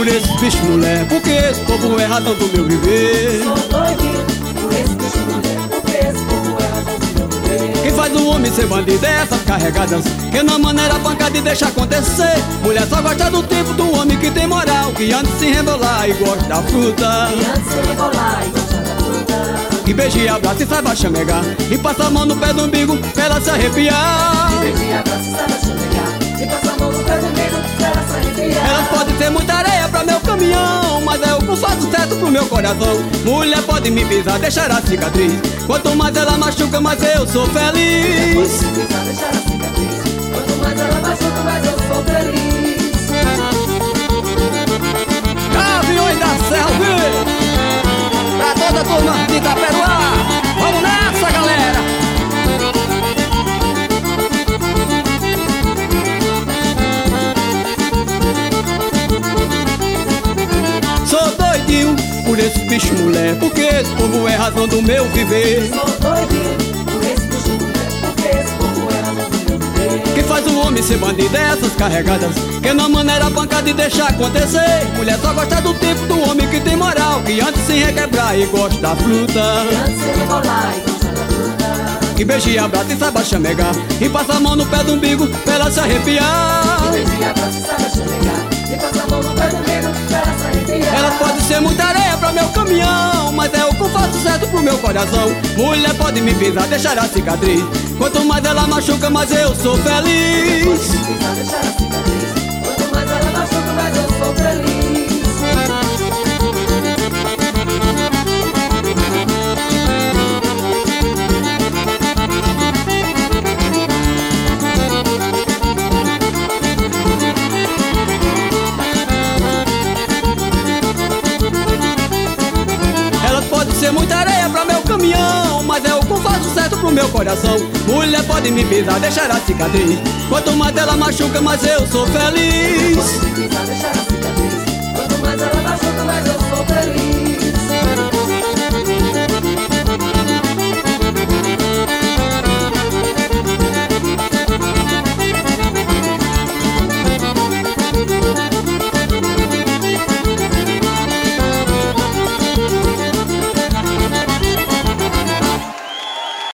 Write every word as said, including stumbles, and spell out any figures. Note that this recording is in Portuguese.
por esses bichos mulher, porque esse povo é razão do meu viver. Sou doidinho por esses bichos mulher, porque esse povo é razão do meu viver. Quem faz o homem ser bandido é essas carregadas, que na maneira pancada e deixa acontecer. Mulher só gosta do tipo do homem que tem moral, que anda se rebolar e gosta da fruta, Que anda se rebolar e gosta da fruta, que beija e abraça e saiba chamegar, e passa a mão no pé do umbigo pra ela se arrepiar. que beija e abraça e saiba chamegar, e passa a mão no pé do umbigo pra ela se arrepiar. Elas podem ser muita areia pra meu caminhão, mas é o que faço certo pro meu coração. Mulher pode me pisar, deixar a cicatriz, quanto mais ela machuca, mais eu sou feliz. Pode se pisar, deixar a cicatriz, quanto mais ela machuca, mais eu sou feliz. Aviões da Serra, viu? Pra toda a turma de Itaperuá, vamos nessa, galera! Sou doidinho por esse bicho mulher, porque esse povo é razão do meu viver. Sou doidinho por esse bicho mulher, porque esse povo é razão do meu viver. Quem faz o homem ser bandido é essas carregadas, que na maneira pancada e deixa acontecer. Mulher só gosta do tipo do homem que tem moral, que antes se requebrar e gosta da fruta, Que anda se rebolar e gosta da fruta, que beija e abraça e saiba chamegar, e passa a mão no pé do umbigo pra ela se arrepiar. que beija e abraça e saiba chamegar, e passa a mão no pé do umbigo pra ela se arrepiar. Elas podem ser muita areia pra meu caminhão, mas é o que eu faço certo pro meu coração. Mulher pode me pisar, deixar a cicatriz, quanto mais ela machuca, mais eu sou feliz. Pode se pisar, deixar a cicatriz, quanto mais ela machuca, mais eu sou feliz. Elas podem ser muita areia pra meu caminhão, mas é o que eu faço certo pro meu coração. Mulher pode me pisar, deixar a cicatriz, quanto mais ela machuca, mais eu sou feliz. Pode se pisar, deixar a cicatriz, quanto mais ela machuca, mais eu sou feliz.